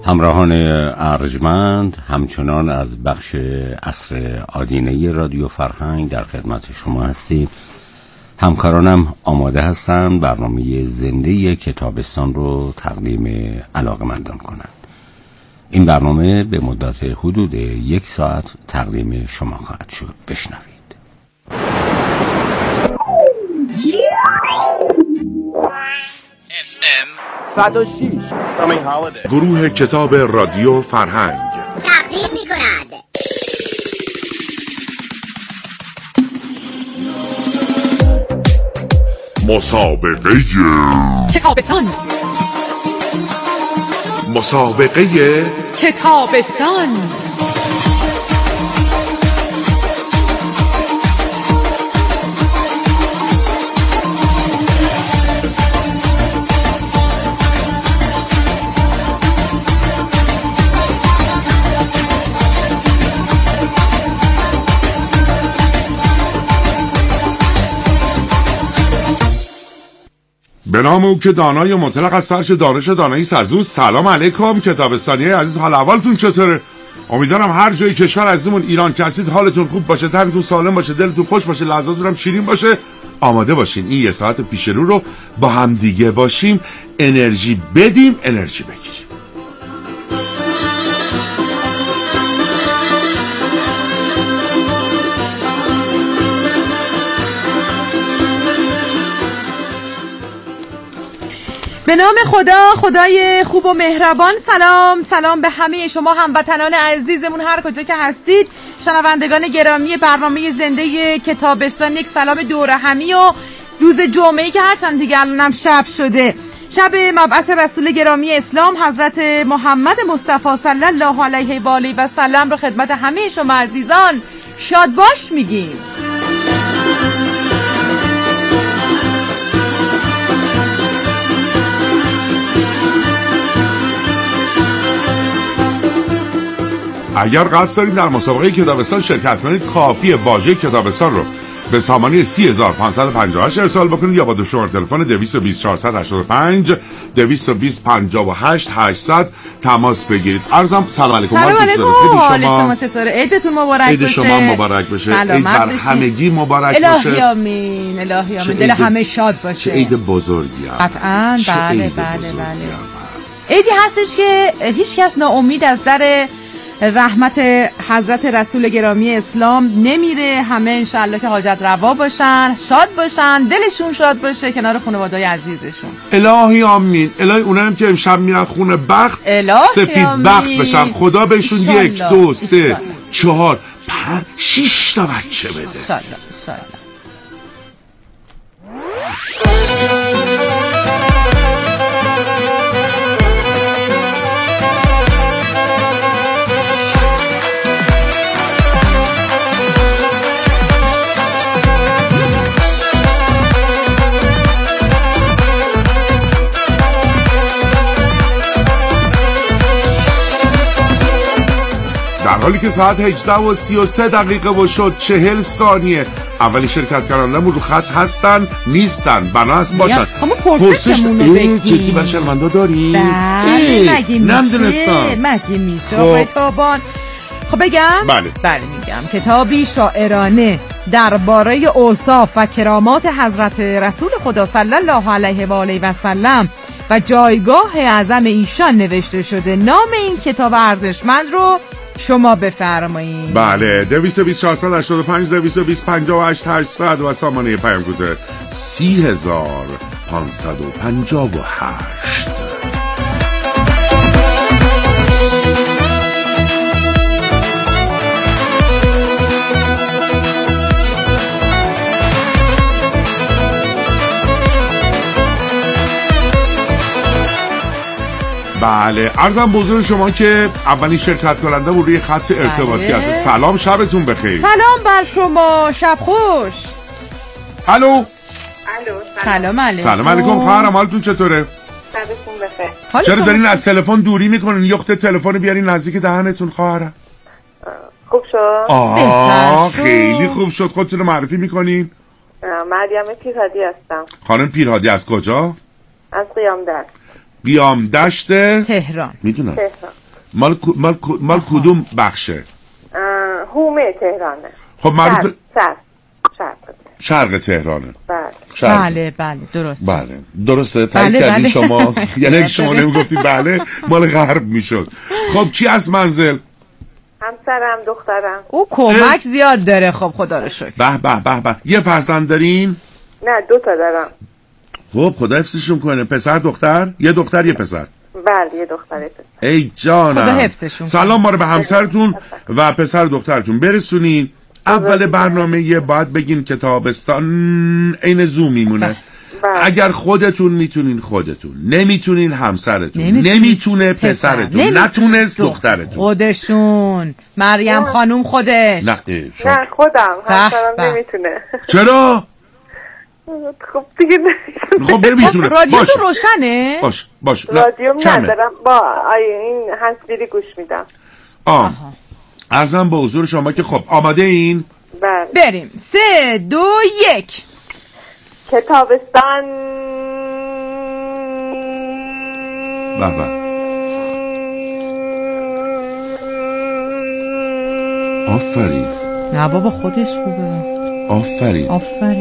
همراهان ارجمند، همچنان از بخش عصر آدینه رادیو فرهنگ در خدمت شما هستیم. همکارانم آماده هستند برنامه زنده کتابستان رو تقدیم علاقه‌مندان کنند. این برنامه به مدت حدود 1 ساعت تقدیم شما خواهد شد. بشنوید. FM 106 گروه کتاب رادیو فرهنگ تقدیم می‌کند. مسابقه کتابستان. کتابستان. به نام او که دانای مطلق از سرش دانش دانایی سزو. سلام علیکم کتابستانیای عزیز، حال احوالتون چطوره؟ امیدوارم هر جای کشور عزیزمون ایران که هستید حالتون خوب باشه، تنتون سالم باشه، دلتون خوش باشه، لحظاتون هم شیرین باشه. آماده باشین این 1 ساعت پیش رو با هم دیگه باشیم، انرژی بدیم، انرژی بگیریم. به نام خدا، خدای خوب و مهربان. سلام به همه شما هموطنان عزیزمون هر کجا که هستید، شنوندگان گرامی برنامه زنده کتابستان. یک سلام دور همی و روز جمعه‌ای که هرچند دیگه الانم شب شده، شب مبعث رسول گرامی اسلام حضرت محمد مصطفی صلی الله علیه و آله و سلم رو خدمت همه شما عزیزان شاد باش میگیم. اگر قصد دارید در مسابقه کتابستان شرکت کنید، کافیه واژه کتابستان رو به سامانه 30558 ارسال بکنید یا با دو شماره تلفن 220 485 220 58 800 تماس بگیرید. عرضم سلام علیکم. سلام علیکم. شما چطوره؟ عیدتون مبارک باشه. عید شما مبارک باشه. عید بر همگی مبارک باشه. الهی آمین. دل همه شاد باشه. عید بزرگی هست. قطعاً. بله. عیدی هستش که هیچ کس ناامید از در رحمت حضرت رسول گرامی اسلام نمیره. همه انشالله که حاجت روا باشن، شاد باشن، دلشون شاد باشه کنار خانواده‌های عزیزشون. الهی آمین. الهی اونم که امشب میرن خونه بخت سفید بخت بشن، خدا بهشون 1 2 3 4 5 6 تا بچه بده. انشالله. در حالی که ساعت 18:33 و شد 40 ثانیه، اولی شرکت کنندمون رو خط هستن نیستن، بناست باشن. همون پرسشمون رو بگیم. جدی بر شرمنده داری؟ مگه میشه تابان. خب بگم؟ بله میگم. کتابی شاعرانه درباره اوصاف و کرامات حضرت رسول خدا صلی الله علیه و آله و سلم و جایگاه اعظم ایشان نوشته شده. نام این کتاب ارزشمند رو شما بفرمایید. بله، 220 485 220 58 800 و سامانه پیام کوتاه 30558. بله، عرضم بزرگ شما که اولین شرکت کننده بود روی خط ارتباطی هست. سلام، شبتون بخیر. سلام بر شما، شب خوش. الو. سلام علیکم. سلام علیکم خواهرم، حالتون چطوره؟ شبتون بخیر. چرا دارین از تلفن دوری میکنین؟ یخت تلفن بیارین نزدیک دهنتون خواهرم. خوب شد؟ خیلی خوب شد. خودتون رو معرفی میکنین؟ مریم پیرهادی هستم. خانم پیرهادی از کجا؟ از قیام دشت. قیام دشت تهران. میدونم. تهران. مال کدوم بخشه؟ هومه تهرانه. خب مربوط شرق تهرانه. بله درست. بله درسته. تایید کردین شما. یعنی شما نمیگفتی بله مال غرب میشد. خب کی از منزل؟ همسرم، دخترم. او کمک زیاد داره. خب خدا رو شکر. به یه فرزند دارین؟ نه 2 تا دارم. خب خدا حفظشون کنه. پسر دختر؟ یه دختر یه پسر. بله یه دختر پسر. ای جانم. خدا حفظشون. سلام ما رو به همسرتون و پسر دخترتون برسونین. اول برنامه باید بگین که تابستان عین زو میمونه. اگر خودتون میتونین خودتون، نمیتونین همسرتون، نمیتونه پسرتون، نتونست دخترتون، خودشون. مریم خانوم خودش. نه خودم. همسرم نمیتونه. چرا؟ خب دیگه خب نمیتونه. رادیو تو روشنه؟ باش. رادیو ندارم. با این هنسفری گوش میدم. عرضم به حضور شما که خب آماده این؟ بله. بریم. 3 2 1. کتابستان. به آفرین. نه بابا خودش خوبه. آفرین.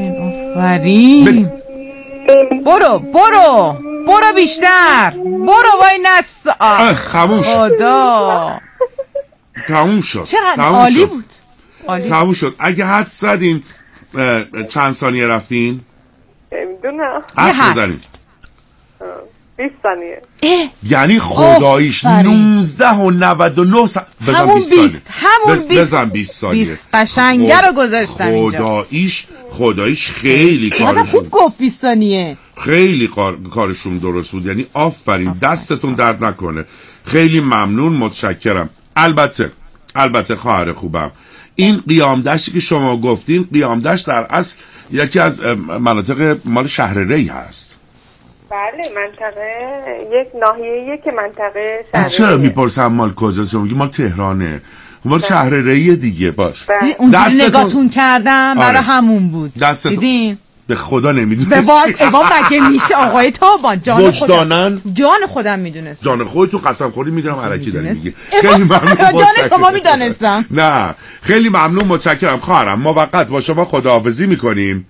برو بیشتر. برو وای نس. خاموش. خدا. تموم شد. چقدر عالی بود. تموم شد. اگه حد زدین چند ثانیه رفتین؟ نمیدونم. حد بزنین. 20 ثانیه. یعنی خداییش 19 و 99 بزن 20 ثانیه. بزن 20 ثانیه. 20 قشنگه رو گذاشتم اینجا. خداییش خیلی کارشون خوب گفت 20 ثانیه. خیلی کارشون درست بود. یعنی آفرین. دستتون درد نکنه. خیلی ممنون، متشکرم. البته خواهر خوبم، این قیام دشتی که شما گفتین، قیام دشت در اصل یکی از مناطق مال شهر ری هست. بله منطقه یک ناحیه‌ایه که منطقه شهر. چرا میپرسم مال کجاست؟ شما میگی مال تهرانه. مال شهر ری دیگه. باش. اونجوری نگاهتون کردم برای همون بود. دیدین؟ به خدا نمیدونست. به بار مگه میشه آقای تابان؟ جان خودم میدونست. جان خودتون قسم خوری میدونم علکی داری میگی. خیلی ممنون. جان شما میدونستم. نه خیلی ممنون، متشکرم خواهرم. ما وقت با شما خداحافظی میکنیم.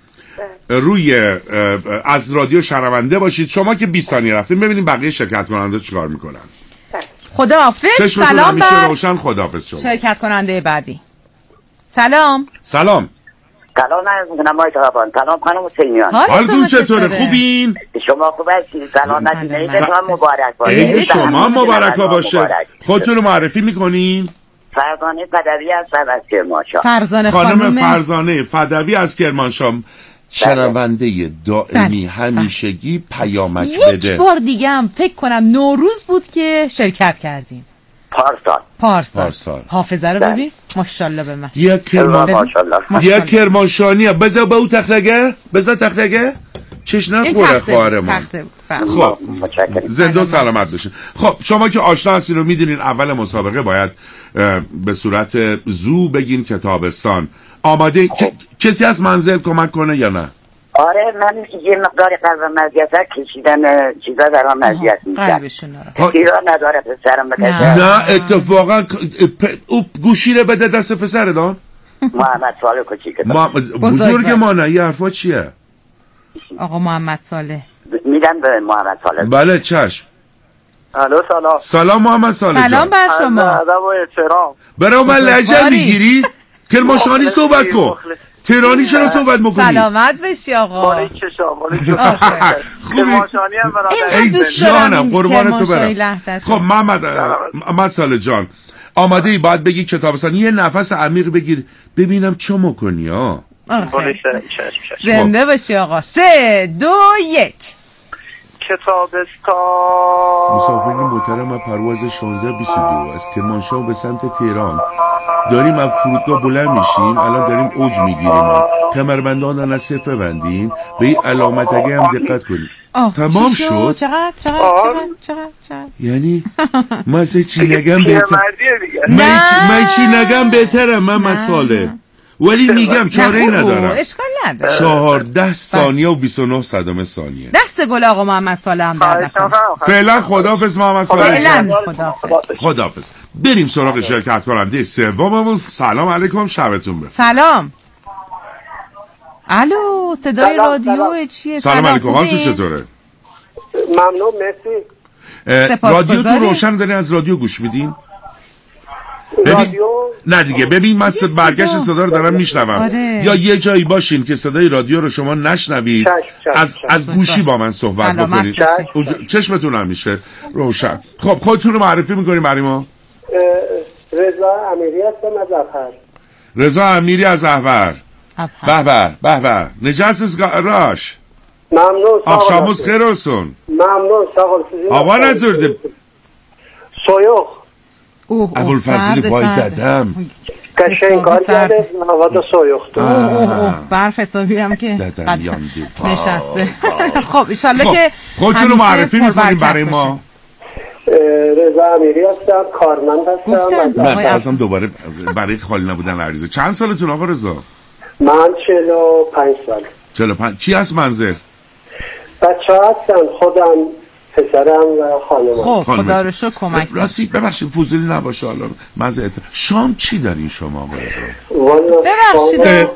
از رادیو شنونده باشید. شما که 20 ثانیه رفتین، ببینیم بقیه شرکت کننده چیکار میکنن. خداحافظ. سلام بر روشن. خداحافظ شما. شرکت کننده بعدی. سلام سلام عرض میکنم آقای تابان. سلام خانم حسینیان. حالتون چطوره؟ خوبین؟ شما خوب هستید؟ سلام عیدتون مبارک باشه. عید شما مبارک باشه. خودتون رو معرفی میکنین؟ فرزانه فدوی از کرمانشاه. خانم فرزانه فدوی از کرمانشاه، شنونده دائمی همیشگی پیامک بده. یک بار دیگه هم فکر کنم نوروز بود که شرکت کردیم. پارسال. حافظه رو ببین. ماشاءالله به من. یک کرمانشاهی. بذار به او تختگه چش نخوره خواهرمون. خب زنده و سلامت بشین. خب شما که آشنا هستین رو میدونین اول مسابقه باید به صورت زو بگین کتابستان. آماده؟ کسی از منزل کمک کنه یا نه؟ آره من یه مقدار قلب مزیت کشیدن چیزا در هم مزیت میشن. تیرا نداره پسرم بکشه. نه اتفاقا او گوشی رو بده دست پسر دان. محمد صالح کوچیک بزرگ ما نه. یه حرفا چیه؟ آقا محمد صالح میدم به محمد صالح. بله چشم. الو سلام محمد صالح. سلام بر شما. ادب و احترام. برای من لهجه میگیری؟ کرمانشاهی صحبت کن. تهرانی چرا صحبت میکنی؟ سلامت بشی آقا. مال کرمانشاهی هم برادر. ای جانم قربان تو برم. خب محمد صالح جان آماده ای؟ باید بگی کتابستان. یه نفس عمیق بگیر ببینم چه میکنی. زنده باشی آقا. 3 2 1. کتابستان. مسافرین محترم، پرواز 1622 از کرمانشاه به سمت تهران داریم. از فرودگاه بلند میشیم، الان داریم اوج میگیریم. کمربندان از صفر بندین، به این علامت اگه هم دقت کنیم. تمام شد. چقدر یعنی من چی نگم بهتر؟ من چی نگم بهترم. من مساله ولی میگم چاره ای ندارم. اشکال نداره. 14 ثانیه و 29 صدام ثانیه. دست گل آقا محمد صالح هم در نکنه. فعلا خداحافظ محمد صالح. فعلا خداحافظ. بریم سراغ شرکت کننده سوممون. سلام علیکم، شبتون بخیر. سلام. الو، صدای رادیو چیه؟ سلام علیکم، حالتون چطوره؟ ممنون، مرسی. رادیو تو روشن داری، از رادیو گوش میدین؟ رادیو نه دیگه، ببین من برگشت صدا رو دارم میشنوم. آره. یا یه جایی باشین که صدای رادیو رو شما نشنوید، از گوشی با من صحبت بکنید. چشمتون هم میشه روشن. خب خودتون رو معرفی میکنیم برای ما. رضا امیری هستم از احور. رضا امیری از احور. به به نجاست از راش. ممنون. آخشاموز خیر olsun. ممنون ساقل. آقا نزرده سویخ ابوالفضل وای ددم قشنگ کار کرده. مواد سویخ برف حسابی هم که ددم یاندی نشسته. خب ایشالله که خودتون رو معرفی میکنیم برای ما. رضا امیری هستم، کارمند هستم. من بازم دوباره برای خالی نبودن عریضه. چند سالتون آقا رضا؟ من 45 سال. 45. کی هست منزل؟ بچه هستن، خودم، پسرم و خانمم. خب خدا رو شکر کمک. راستی ببخشید فضولی نباشه، حالا مزه شام چی دارین شما آقا رضا؟ ببخشید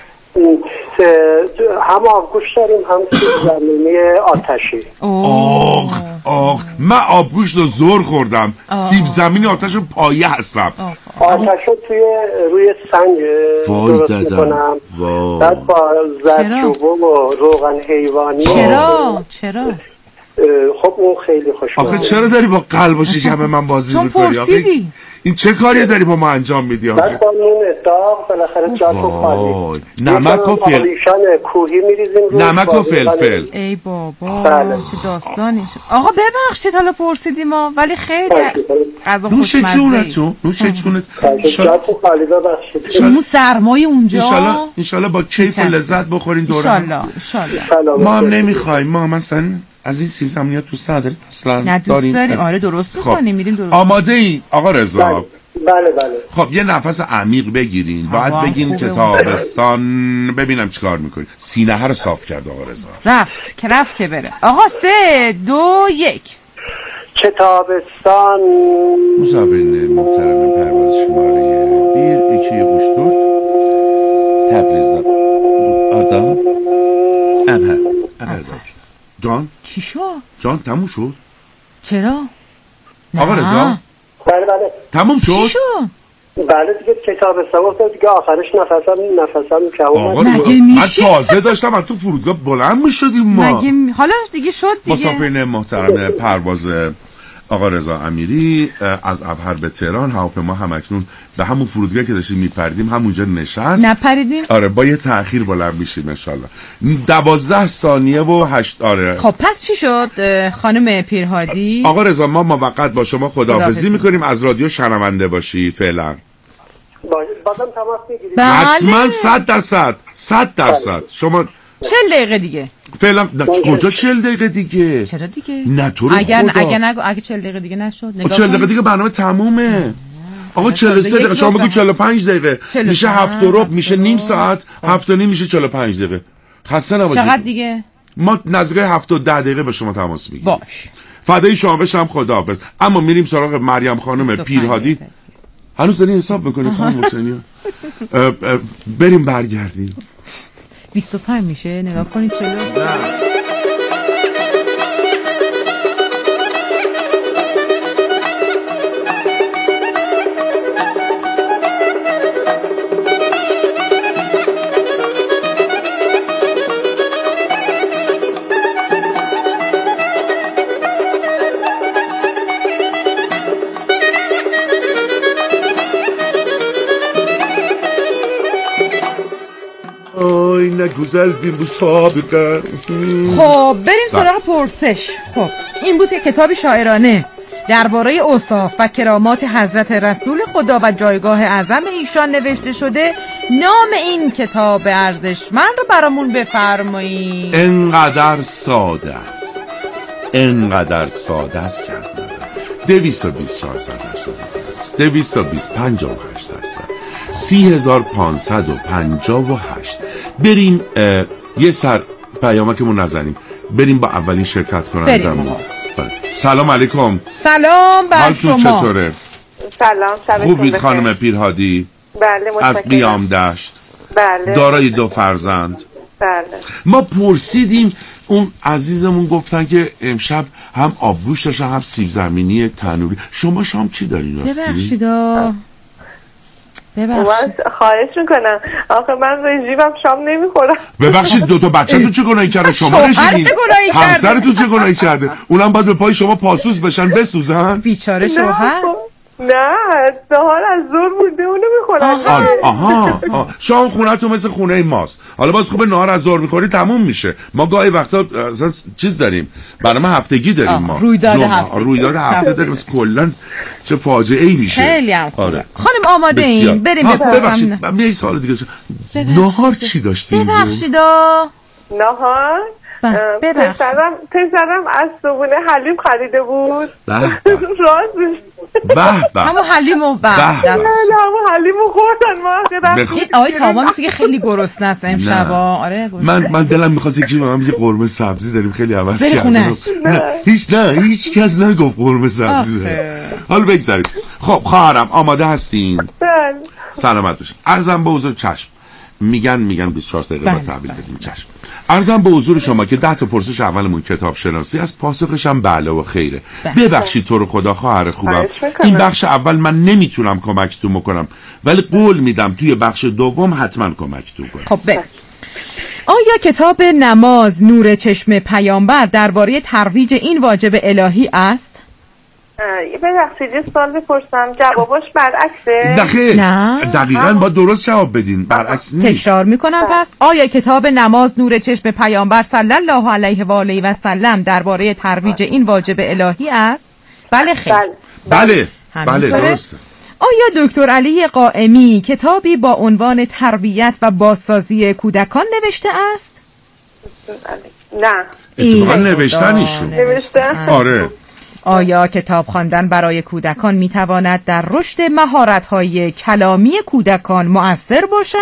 هم آبگوش داریم، هم سیب زمینی آتشی. آخ من آبگوشت رو زور خوردم. سیب زمینی آتش رو پایه هستم. آتش رو روی سنگ درست میکنم، بعد با زردچوبه و روغن حیوانی. چرا؟ خب اون خیلی خوشمزه. آخه چرا داری با قلب و شکم من بازی میکنی؟ پرسیدی این چه کاریه داری با ما انجام میدی آخه؟ بعد با نون داغ بالاخره جاتو خالی. نمک و فلفل. کوهی میریزیم روش. نمک و فلفل. ای بابا چه داستانی. آقا ببخشید حالا پرسیدی ما، ولی خیلی غذا خوشمزه. نوش جونت. جاتو خالی ببخشید. اون سرمای اونجا انشالله با کیف و لذت بخورین دوره. انشالله. ما هم نمیخوایم، ما هم مثلا از این سیب زمینی دوست نداریم اصلا. نه دوست داریم. آره درست میکنیم. میریم درست. آماده ای آقا رضا؟ بله. خب یه نفس عمیق بگیرین، باید بگین که تابستان. ببینم چیکار میکنین. سینه رو صاف کرد آقا رضا. رفت که بره. آقا 3 2 1. که تابستان. مسافرین محترم پرواز شماره 1 قشتورت تبریز آدم ابر جان چی شد؟ جان تموم شد؟ چرا؟ آقا رضا؟ بله تموم شد؟ چی شد؟ بله دیگه کتاب سواد دیگه آخرش نفسم آقا من تازه داشتم از تو فرودگاه بلند میشدیم ما. حالا دیگه شد دیگه. مسافرین محترم پرواز آقا رضا امیری از ابهر به تهران، هواپیما همکنون به همون فرودگاه که داشتیم میپریدیم همونجا نشست. نپریدیم؟ آره با یه تأخیر بلند میشیم ان شاء الله. 12 ثانیه و 8. آره خب پس چی شد خانم پیرهادی؟ آقا رضا ما موقت با شما خداحافظی میکنیم، از رادیو شنونده باشی فعلا. بازم تماس میگیرید؟ حتما 100%. شما 40 دقیقه دیگه فعلا. کجا 40 دقیقه دیگه؟ چرا دیگه؟ نه تو رو خدا. اگه 40 دقیقه دیگه نشد 40 دقیقه دیگه برنامه تمومه. آقا 43 دقیقه شما بگو 45 دقیقه میشه 7 و ربع، میشه نیم ساعت، 7 و نیم میشه 45 دقیقه. خسته نباشید. چقدر دیگه؟ ما نزدیک 7 و 10 دقیقه به شما تماس میگیریم. باش. فدای شما بشم، خداحافظ. اما میریم سراغ مریم خانم پیرهادی. هنوز داری حساب میکنی خانم حسینی؟ بریم برگردیم. 25 میشه، نگاه کنید 40. نگذردیم مسابقه. خب بریم سراغ پرسش. خب این بود که کتابی شاعرانه درباره اوصاف و کرامات حضرت رسول خدا و جایگاه اعظم ایشان نوشته شده. نام این کتاب ارزشمند رو برامون بفرمایید. انقدر ساده است کرد. 224 225 8 30,558. بریم یه سر پیامکمون نزنیم، بریم با اولین شرکت کنندمون. سلام علیکم. سلام بر شما. حالتون چطوره؟ سلام. خوبید خانم پیرهادی؟ بله متشکرم. از قیام دشت. بله. دارای 2 فرزند. بله. ما پرسیدیم، اون عزیزمون گفتن که امشب هم آبگوشت داشتن هم سیب زمینی تنوری. شما شام چی دارین راستی؟ ببخشید خواهش میکنم، آخه من رژیمم شام نمیخورم. ببخشید 2 تا بچه‌تون چه گناهی کرده؟ شما رژیمین؟ همسرتون چه گناهی کرده؟ اونم باید به پای شما پاسوس بشن بسوزن؟ بیچاره شوهر. نه نهار از ظهر مونده اونو میخورن. آها شام خونه‌تون مثل خونه ماست. حالا باز خوبه نهار از ظهر میخوری تموم میشه. ما گاهی وقتا اصلا چیز داریم، برنامه هفتگی داریم. ما رویداد هفته داریم. کلا چه فاجعه ای میشه. خیلی هم خوبه. خانم آماده این بریم ببخشید من یه سوال دیگه. نهار چی داشتین؟ ببخشید نهار پسرم از صبحونه حلیم خریده بود. راستش همون حلیمو همون حلیمو خوردن ما این آقای تاما مثل که خیلی گرسنه است امشب. آره من دلم می‌خواست یکی به من بگه قرمه سبزی داریم، خیلی عوض کردم. هیچ کس نگفت قرمه سبزی داریم. حالا بگذارید. خب خواهرم آماده هستین؟ بله. سلامت باشین. عرضم به حضور چشم. میگن 24 دقیقه بعد تحویل بدیم. چشم. عرضم به حضور شما که 10 تا پرسش اولمون کتاب شناسی از، پاسخش هم بله و خیره. ببخشید تو رو خدا خواهر خوبم، این بخش اول من نمیتونم کمکتون بکنم، ولی قول میدم توی بخش دوم حتما کمکتون کنم. خب آیا کتاب نماز نور چشم پیامبر درباره ترویج این واجب الهی است؟ ببخشید یه سوال بپرسم، جوابش برعکسه؟ نه دقیقاً با درست جواب بدین، برعکس نیست. تکرار میکنم پس. آیا کتاب نماز نور چشم پیامبر صلی الله علیه و آله و سلم درباره ترویج این واجب الهی است؟ بله خیر. بله درسته. آیا دکتر علی قائمی کتابی با عنوان تربیت و بازسازی کودکان نوشته است؟ نه. اتفاقا نوشتن. آره. آیا کتاب خواندن برای کودکان میتواند در رشد مهارت‌های کلامی کودکان مؤثر باشد؟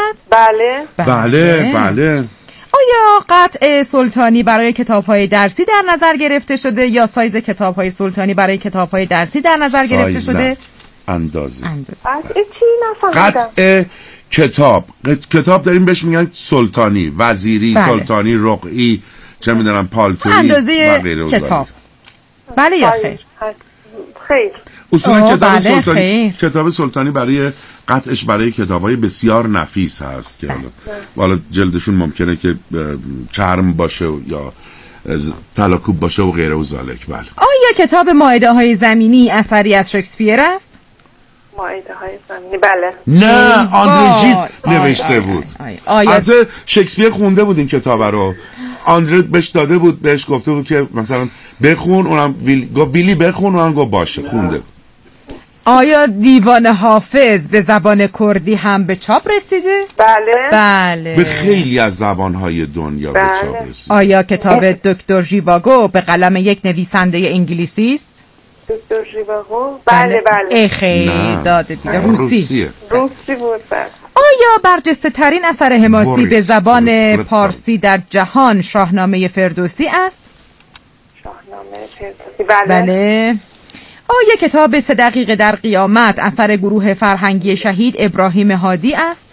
بله. آیا قطع سلطانی برای کتاب‌های درسی در نظر گرفته شده یا سایز کتاب‌های سلطانی برای کتاب‌های درسی در نظر گرفته شده؟ اندازه. چی نفهمیدم؟ قطع کتاب داریم بهش میگن سلطانی، وزیری، سلطانی، رقعی، چه میدونم پالتویی، اندازه کتاب. بله یا خیر؟ خیر. اصولا کتاب سلطانی برای قطعش برای کتاب‌های بسیار نفیس هست که حالا جلدشون ممکنه که چرم باشه یا تلاکوب باشه و غیره و ذالک. بله. آیا کتاب مائده‌های زمینی اثری از شکسپیر است؟ مائده‌های زمینی بله. نه آندره ژید نوشته بود. البته شکسپیر خونده بود این کتاب رو. آندره بهش داده بود، بهش گفته بود که مثلا بخون، اونم گفت ویلی بخون، اونم گفت باشه خونده. آیا دیوان حافظ به زبان کردی هم به چاپ رسیده؟ بله. به خیلی از زبانهای دنیا به چاپ رسیده. آیا کتاب دکتر ژیواگو به قلم یک نویسنده انگلیسی است؟ دکتر ژیواگو؟ بله. خیر داده دیده. روسی بود. آیا برجسته ترین اثر حماسی به زبان پارسی در جهان شاهنامه فردوسی است؟ شاهنامه فردوسی بله. آیا کتاب 3 دقیقه در قیامت اثر گروه فرهنگی شهید ابراهیم هادی است؟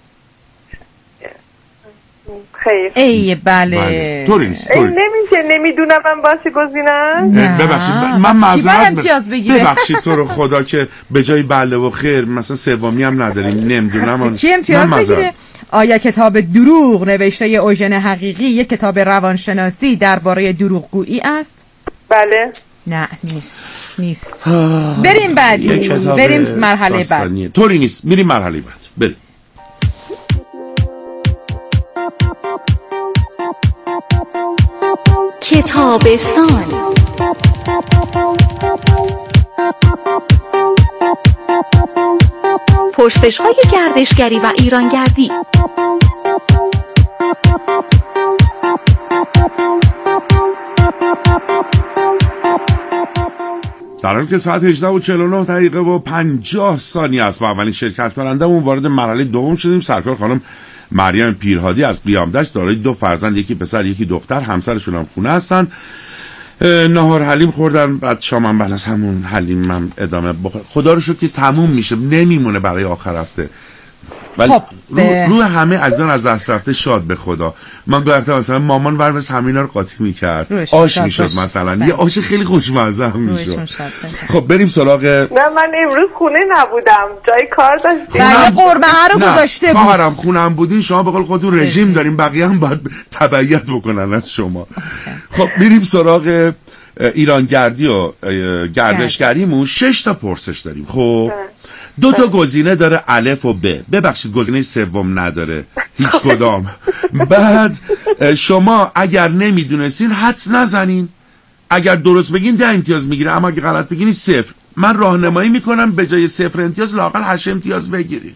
خیر. بله. طوری نیست. نمیشه نمیدونم من باشه گزینم. ببخشید من معذرت ببخشید تو رو خدا که به جای بله و خیر مثلا سومی هم نداریم، نمیدونم کی امتیاز بگیره. آیا کتاب دروغ نوشته اوژن حقیقی یک کتاب روانشناسی درباره دروغگویی است؟ بله. نه نیست. بریم بعدی. بریم مرحله بعد. طوری نیست. میریم مرحله بعد. بریم. کتابستان. پرسش‌های گردشگری و ایرانگردی. در حالی که ساعت 18:49 و 50 ثانیه است و اولین شرکت کنندمون وارد مرحله دوم شدیم. سرکار خانم مریم پیرهادی از قیامدشت، دارای 2 فرزند، یکی پسر یکی دختر، همسرشون هم خونه هستن. نهار حلیم خوردن، بعد شام هم بلس همون حلیم هم ادامه بخور. خدا رو شکر که تموم میشه، نمیمونه برای آخر هفته. ولی رو همه عزیزان از دست رفته شاد به خدا. من گفتم مثلا مامان ورش همینا رو قاطی میکرد، آش میشد مثلا، یه آش خیلی خوشمزه هم میشد. خب بریم سراغ. نه من امروز خونه نبودم، جای کار داشتیم. برای قرمه رو گذاشته بود. خواهرم خونم بودین، شما به قول خودتون رژیم داریم، بقیه هم باید تبعیت بکنن از شما. خب میریم سراغ ایرانگردی و گردشگریمون. 6 تا پرسش داریم. خب 2 تا گزینه داره، الف و ب. ببخشید گزینه سوم نداره هیچ کدام. بعد شما اگر نمیدونستین حدس نزنین، اگر درست بگین 10 امتیاز میگیره، اما اگه غلط بگین 0. من راهنمایی میکنم به جای 0 امتیاز لااقل 8 امتیاز بگیرید.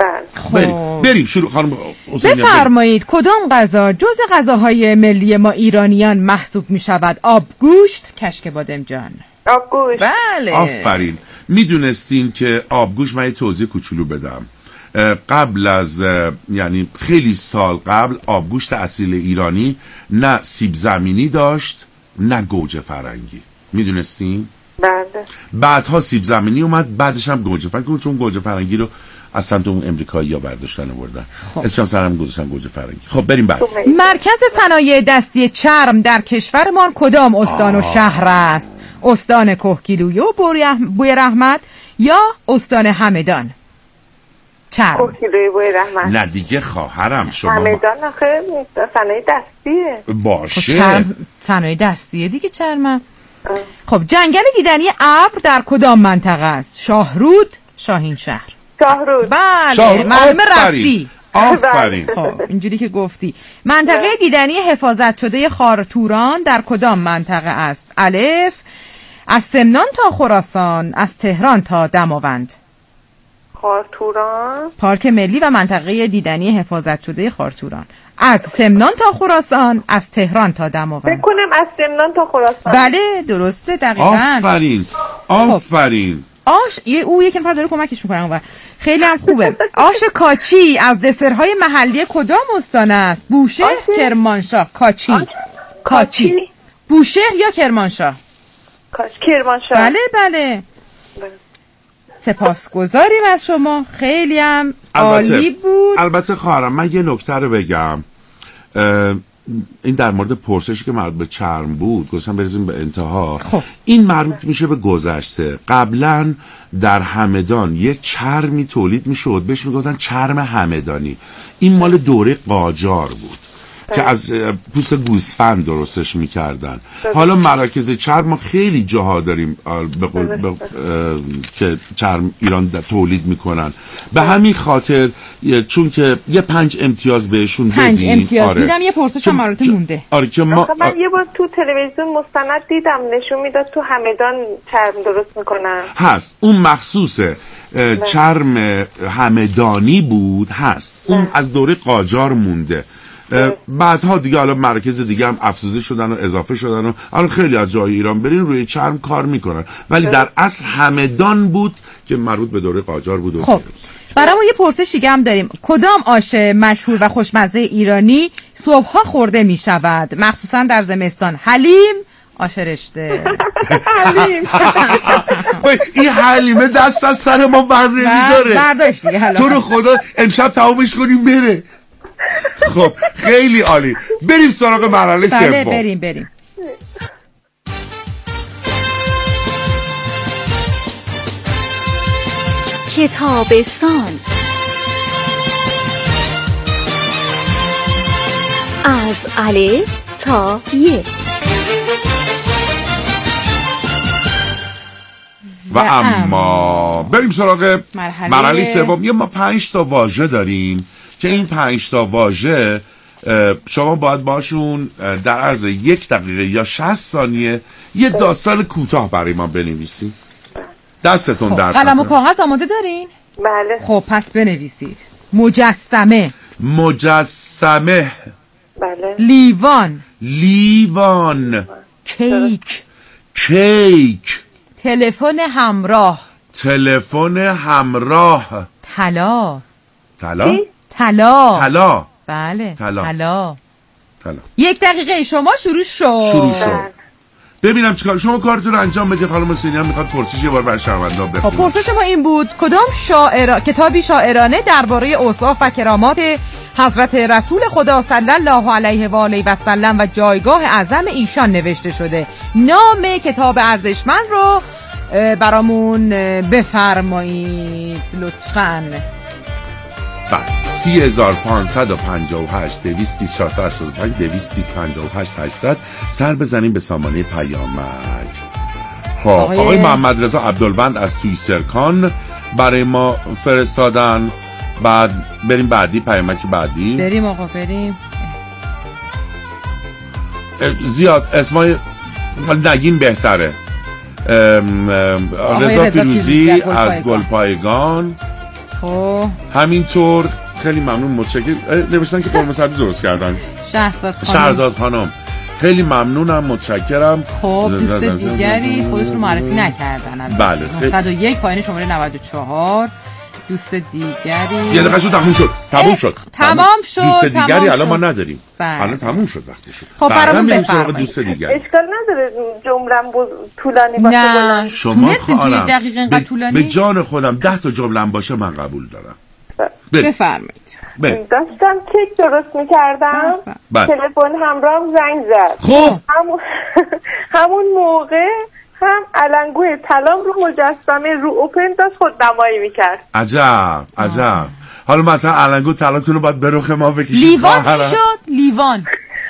بریم شروع. خانم بفرمایید کدام غذا جز غذاهای ملی ما ایرانیان محسوب میشود؟ آبگوشت، کشک بادمجان. آبگوشت. بله. آفرین. میدونستین که آبگوشت، من یه توضیح کوچولو بدم، قبل از یعنی خیلی سال قبل آبگوشت اصیل ایرانی نه سیب زمینی داشت نه گوجه فرنگی. میدونستین؟ بله. بعدها سیب زمینی اومد، بعدش هم گوجه فرنگی، چون گوجه فرنگی رو از سمت اون امریکایی‌ها برداشتن آوردن. اسمم سرم گذاشتن گوجه فرنگی. خب بریم بعد. مرکز صنایع دستی چرم در کشورمان کدام استان و شهر است؟ استان کهگیلویه و بوی رحمت یا استان همدان؟ چرم. کهگیلویه بوی رحمت. نه دیگه خواهرم شما همدان آخه صنایع دستیه. باشه. چرم صنایع دستیه دیگه چرم. خب جنگل دیدنی ابر در کدام منطقه است؟ شاهرود، شاهین شهر. شاهرود. بله معلومه رفتی. آفرین. خب اینجوری که گفتی. منطقه دیدنی حفاظت شده خارتوران در کدام منطقه است؟ الف از سمنان تا خراسان، از تهران تا دماوند. خارتوران. پارک ملی و منطقه دیدنی حفاظت شده خارتوران. از سمنان تا خراسان، از تهران تا دماوند. فکر کنم از سمنان تا خراسان. بله درسته دقیقاً. آفرین. آفرین. آش او یک نفر داره کمکش میکنه اونور. خیلی هم خوبه. آش کاچی از دسرهای محلی کدام استان است؟ بوشهر، کرمانشاه. کاچی. بوشهر یا کرمانشاه؟ کرمانشاه. بله بله. سپاسگزاریم از شما، خیلی هم عالی بود. البته خواهرم من یه نکته رو بگم. این در مورد پرسشی که مربوط به چرم بود، گفتم برسیم به انتها. خب. این مربوط میشه به گذشته. قبلا در همدان یه چرمی تولید میشد، بهش میگفتن چرم همدانی. این مال دوره قاجار بود که از پوست گوسفند درستش میکردن. حالا مراکز چرم ما خیلی جاها داریم که چرم ایران تولید میکنن. به همین خاطر چون که یه 5 امتیاز بهشون بدین. 5 امتیاز میدم. یه پرسش هم مربوط مونده. آره که ما من یه بار تو تلویزیون مستند دیدم نشون میداد تو همدان چرم درست میکنن. هست اون مخصوص چرم همدانی بود، هست اون از دوره قاجار مونده. بعدها دیگه حالا مراکز دیگه هم افزوده شدن و اضافه شدن و الان خیلی از جای ایران برین روی چرم کار میکنن، ولی در اصل همدان بود که مربوط به دوره قاجار بود. خب برامون یه پرسش دیگه هم داریم. کدام آش مشهور و خوشمزه ایرانی صبحها خورده میشود مخصوصا در زمستان؟ حلیم، آش رشته. حلیم. این حلیمه دست از سر ما بر نمیداره. برداشت دیگه. تو رو خدا امشب تمامش کنیم بره. خب خیلی عالی. بریم سراغ مرحله سوم. بله بریم. کتابستان از الف تا ی. و اما بریم سراغ مرحله سوم. ما 5 تا واژه داریم که این 5 تا واژه شما باید باشون در عرض 1 دقیقه یا 60 ثانیه یه داستان کوتاه برای ما بنویسید. دستتون درد قلم و کاغذ آماده دارین؟ بله. خب پس بنویسید. مجسمه. بله. لیوان. لیوان. کیک. تلفن همراه. تلفن همراه. طلا. طلا؟ طلا. طلا. بله. طلا. 1 دقیقه شما شروع شد. ببینم چیکار شما کارتون رو انجام بدید. خانم حسینی هم میخواد پرسش یه بار برای شنوندا بخونه. پرسش ما این بود کدام کتابی شاعرانه درباره اوصاف و کرامات حضرت رسول خدا صلی الله علیه و آله و سلم و جایگاه اعظم ایشان نوشته شده؟ نام کتاب ارزشمند رو برامون بفرمایید لطفاً. 3558 224 225 800 سر بزنیم به سامانه پیامک. خب آقای محمد رضا عبدالوند از توی سرکان برای ما فرستادن. بعد بریم بعدی، پیامک بعدی بریم آقا بریم. زیاد اسمای نگیم بهتره. رضا فیروزی از گلپایگان. خب همینطور خیلی ممنون، متشکرم. نوشتن که قرمه سبزی درست کردن. شهرزاد خانم خیلی ممنونم، متشکرم. خب دوست دیگری خودشون معرفی نکردن. بله 901 پایین شماره 94 دوست دیگری. یه دقیقه شد تموم شد. دوست دیگری الان ما نداریم. الان تموم شد وقتشون. خب برامون بفرمایید. دوست دیگری اشکال نداره جمله‌ام طولانی باشه. نه شما توی دقیقاً انقدر طولانی. به جان خودم 10 تا جمله‌ام باشه من قبول دارم. بفرمایید. داشتم کیک درست می‌کردم. تلفن همراهم زنگ زد. خب همون موقع هم علنگوی طلام رو مجسمه رو اوپن داشت خودنمایی میکرد. عجب. حالا مثلا علنگو طلاتون رو باید به رخ ما بکشید. لیوان چی شد؟ لیوان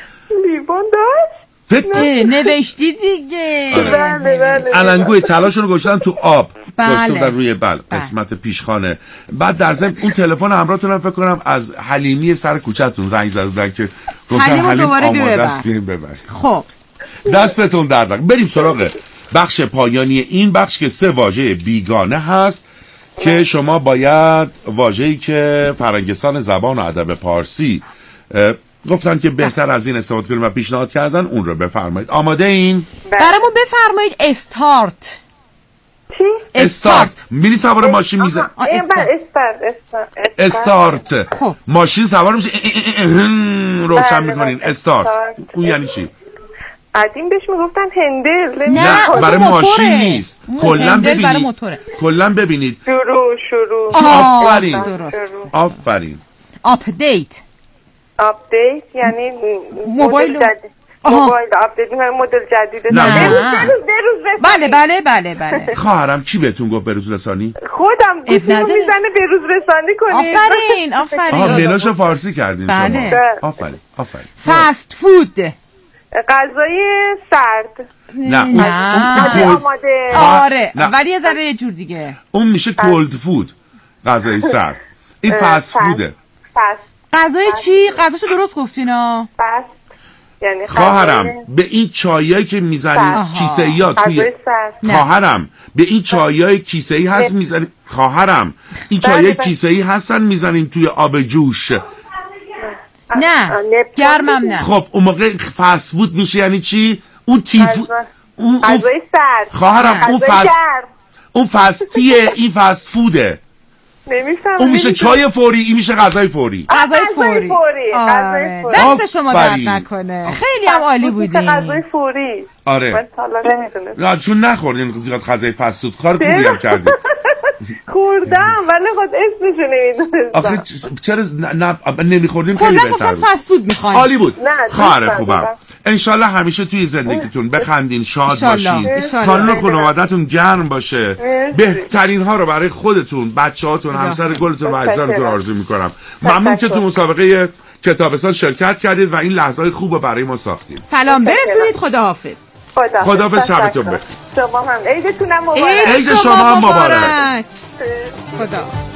داشت؟ نوشتی دیگه. بله. علنگوی طلاشون رو گذاشتن تو آب. گذاشتن روی قسمت پیشخانه. بعد در ضمن اون تلفن همراهتون هم فکر کنم از حلیمی سر کوچه‌تون زنگ زدن که گفتن حلیم آماده است ببر. خب دستتون درد نکنه. بریم سراغ بخش پایانی این بخش که 3 واژه بیگانه هست که شما باید واژه‌ای که فرنگستان زبان و ادب پارسی گفتن که بهتر از این استفاده کنیم و پیشنهاد کردن اون رو بفرمایید. آماده این؟ برامون بفرمایید. استارت. چی؟ استارت. میری سوار ماشین میزن. استارت. ماشین سوار میشه روشن میکنین. استارت اون یعنی چی؟ قدیم بهش میگفتن هندل. نه برای ماشین نیست. کلا ببینید شروع. آفرین. آپدیت یعنی موبایل آپدیت میکنه، مدل جدیده. بله. خواهرم کی بهتون گفت بروز رسانی؟ خودم گوشیمو میزنه بروز رسانی کنید. آفرین. مناشو فارسی کردین شما. آفرین. فست فود. غذای سرد. نه آماده. آره ولی یه ذره یه جور دیگه. اون میشه کولد فود، غذای سرد. این فست فوده. غذای چی؟ غذاشو درست گفتینا. یعنی خواهرم به این چایایی که میزنین کیسه‌ای ها توی خواهرم به این چایای کیسه‌ای هست میزنین. خواهرم این چایای کیسه‌ای هستن میزنین توی آب جوش. نه گرمم نه. خب اون موقع فست فود میشه یعنی چی؟ اون غذای سرد. خواهرم اون فستیه، این فست فوده. اون میشه چای فوری، این میشه غذای فوری. دست شما درد نکنه. خیلی هم عالی بودین. غذای فوری. آره نه چون نخوردین زیاد غذای فست فود. کار خوبی هم کردین. خوردم ولی خود اسمشو نمیدونستم. آخه چرا نمیخوردیم؟ خیلی بهتر بود. فست فود میخوایم. عالی بود. خواهر خوبم. انشالله همیشه توی زندگیتون بخندین، شاد باشین، کانون خانواده‌تون گرم باشه. بهترین ها رو برای خودتون، بچه‌هاتون، همسر گلتون و عزیزانتون آرزو میکنم. ممنون که تو مسابقه کتابستان شرکت کردید و این لحظه‌های خوب رو برای ما ساختید. سلام برسونید. خداحافظ. شبتون بخیر. شما هم عیدتون مبارک. عید شما مبارک. خدا